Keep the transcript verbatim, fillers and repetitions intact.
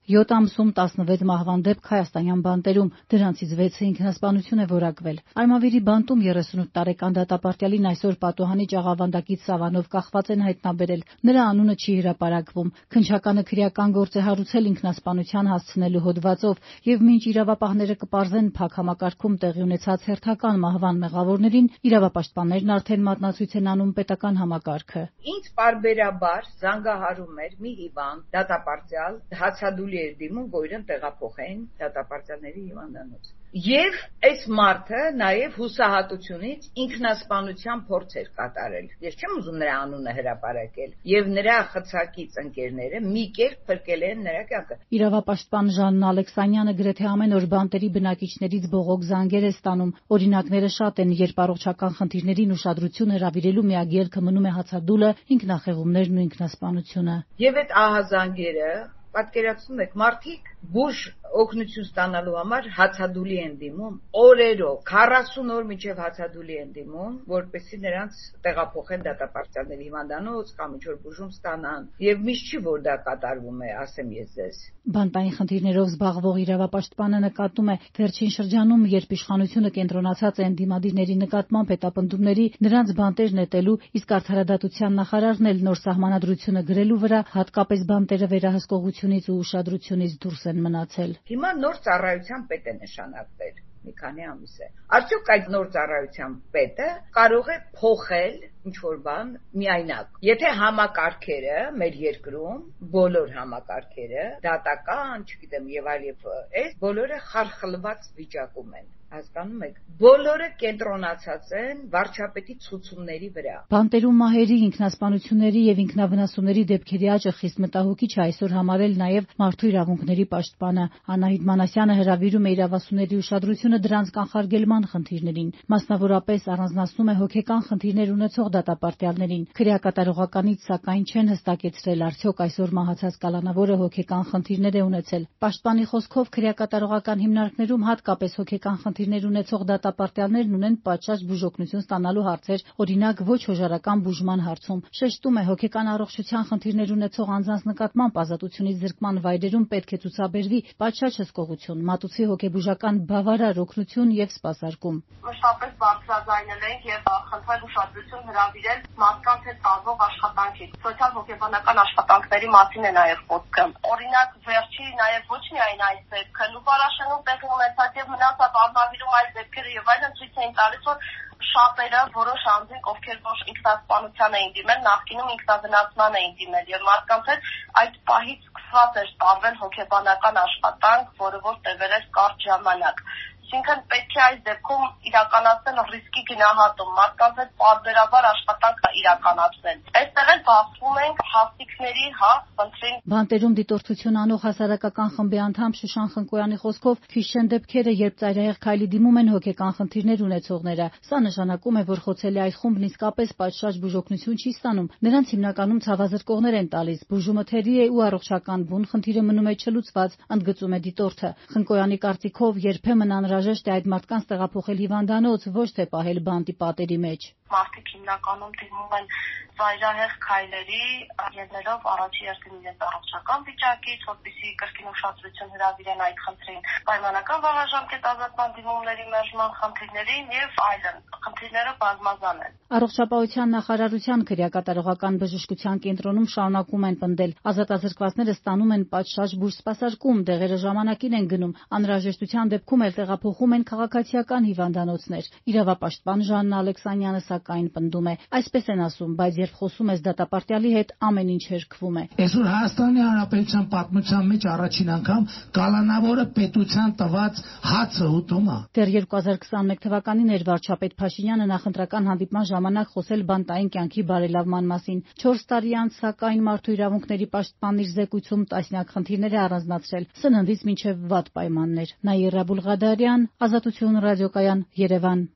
յոթ ամսում տասնվեց մահվան դեպք հայաստանյան բանտերում, դրանցից վեցը ինքնասպանություն է որակվել։ Արմավիրի բանտում երեսունութ տարեկան դատապարտյալին այսօր պատուհանի ճաղավանդակից սավանով կախված են հայտնաբերել։ Նրա անունը չի հրապարակվում։ Քննչականը քրեական գործ է հարուցել ինքնասպանության հասցնելու հոդվածով, եւ մինչ իրավապահները կպարզեն փակ համակարգում տեղի ունեցած հերթական մահվան մեղավորներին, իրավապաշտպաններն արդեն մատնացույց են անում պետական համակարգը։ Ինձ պարբերաբար զանգահարում էր մի հիվանդ դատապարտյալ, հացադուլի էր դիմում, որ իրեն տեղափոխեն դատապարտյալների հիվանդանոց։ Եվ այս մարդը նաև հուսահատությունից ինքնասպանության փորձ էր կատարել։ Ես չեմ ուզում նրա անունը հրապարակել, եւ նրա խցակից ընկերները մի կերպ փրկել են նրա կյանքը։ Իրավապաշտպան Ժաննա Ալեքսանյանը գրեթե ամեն օր բանտերի բնակիչներից բողոք զանգեր է ստանում։ Օրինակները շատ են, երբ առողջական խնդիրներին ուշադրություն հրավիրելու միակ ելքը մնում է հացադուլը, ինքնախեղումներն ու ինքնասպանությունը։ Եվ այդ ահազանգերը պատկերացնում եք, մարդիկ բուժ օգնություն ստանալու համար հացադուլի են դիմում, օրերով, քառասուն օր մինչև հացադուլի են դիմում, որպեսզի նրանց տեղափոխեն դատապարտյալների հիվանդանոց կամ ինչ-որ բուժում ստանան։ Եվ միշտ չի, որ դա կատարվում է, ասեմ ես ձեզ։ Բանտային խնդիրներով զբաղվող իրավապաշտպանը նկատում է, վերջին շրջանում, երբ իշխանությունը կենտրոնացած է ընդդիմադիրների նկատմամբ հետապնդումների, նրանց բանտեր նետելու, իսկ արդարադատության նախարարն էլ նոր սահմանադրությունը գրելու վրա հատկապես բանտերը վերահսկողությունից ու ուշադրությունից դուրս են մնացել։ Հիմա նոր ծառայության պետ է նշանակվել, մի քանի ամիս է։ Արդյոք այդ նոր ծառայության պետը կարող է փոխել ինչ-որ բան միայնակ։ Եթե համակարգերը մեր երկրում, բոլոր համակարգերը, դատական, չգիտեմ, եւ այլ եւ այս բոլորը խարխլված վիճակում են։ Հասկանում եք, բոլորը կենտրոնացած են վարչապետի ցուցումների վրա։ Բանտերում մահերի, ինքնասպանությունների եւ ինքնավնասումների դեպքերի աճը խիստ մտահոգիչ է այսօր համարել նաեւ մարդու իրավունքների պաշտպանը։ Անահիտ Մանասյանը հրավիրում է իրավասուների ուշադրությունը դրանց կանխարգելման խնդիրներին, մասնավորապես առանձնացնում է հոգեկան խնդիրներ ունեցող դատապարտյալներին։ Քրեակատարողականից սակայն չեն հստակեցրել, արդյոք այսօր մահացած կալանավորը հոգեկան խնդիրներ է ունեցել։ Պաշտպանի խոսքով քրեակատարողական հիմնարկներում հատկապես հոգեկան խնդիրներ ունեցող դատապարտյալներն ունեն պատշաճ բուժօգնություն ստանալու հարցեր, օրինակ ոչ հոժարական բուժման հարցում։ Շեշտում է, հոգեկան առողջության խնդիրներ ունեցող անձանց նկատմամբ ազատությունից զրկման վայրերում պետք է ցուցաբերվի պատշաճ հսկողություն, մատուցի հոգեբուժական բավարար օգնություն եւ սպասարկում։ Մշտապես բարձրաձայնել ենք եւ խնդրել ուշադրություն հրավիրել մարդկանց հետ կազմող աշխատանքի, սոցիալ-հոգեբանական աշխատանքների մասին է նաեւ խոսքը։ Օրինակ, վերջի նաեւ ոչ միայն այս դեպքը, Լուբարաշենում տեղի ունեցած եւ մնացած Արմավիրում այս դեպքերը եւ այլն ցույց էին տալիս, որ շատերը որոշ անձինք, ովքեր ոչ ինքնասպանության էին դիմել, նախկինում ինքնավնասման էին դիմել եւ մարդկանց հետ այդ պահից սկսված էր տարվել հոգեբանական աշխատանք, որը որ տևել էր կարճ ժամանակ։ Այսինքն պետք է այս դեպքում իրականացնել ռիսկի գնահատում, մարդկանց հետ պարբերաբար աշխատանք իրականացնել։ Այստեղ էլ բախվում ենք հաստիկների, հա, խնդրին։ Բանտերում դիտորդություն անող հասարակական խմբի անդամ Շուշան Խնկոյանի խոսքով քիչ չեն դեպքերը, երբ ծայրահեղ քայլի դիմում են հոգեկան խնդիրներ ունեցողները։ Սա նշանակում է, որ խոցելի այդ խումբն իսկապես պատշաճ բուժօգնություն չի ստանում։ Նրանց հիմնականում ցավազրկողներ են տալիս, բուժումը թերի է ու առողջական բուն խնդիրը մնում է չլուծված, ընդգծում է դիտորդը։ Խնկոյանի կարծիքով երբեմն անհրաժեշտ է այդ մարդկանց տեղափոխել հիվանդանոց, ոչ թե պահել բանտի պատերի մեջ։ Մարդիկ հիմնականում դիմում են ծայրահեղ քայլերի, ելնելով առաջի հերթին իրենց առողջական վիճակից, որպեսզի կրկին ուշադրություն հրավիրեն այդ խնդրին, պայմանական վաղաժամկետ ազատման դիմումների մերժման խնդիրներին եւ այլն։ Խնդիրները բազմազան են։ Առողջապահության նախարարության քրեակատարողական բժշկության կենտրոնում շարունակում են պնդել, ազատազրկվածները ստանում են պատշաճ բուժսպասարկում, դեղերը ժամանակին են գնում, անհրաժեշտության դեպքում էլ տեղափոխում են քաղաքացիական հիվանդանոցներ։ Իրավապաշտպան Ժաննա Ալեքսանյանը սակայն պնդում է, այսպես են ասում, բայց երբ խոսում ես դատապարտյալի հետ, ամեն ինչ հերքվում է։ Այսօր Հայաստանի Հանրապետության պատմության մեջ առաջին անգամ կալանավորը պետության տված հացը ուտում է։ Դեռ երկու հազար քսաներկու թվականին էր վարչապետ Փաշինյանը նախընտրական հանդիպման ժամանակ խոսել բանտային կյանքի բարելավման մասին։ Չորս տարի անց սակայն մարդու իրավունքների պաշտպանն իր զեկույցում տասնյակ խնդիրներ է առանձնացրել, սննդից մինչև վատ պայմաններ։ Նաիրա Բուլղադարյան, Ազատություն ռադիոկայան, Երևան։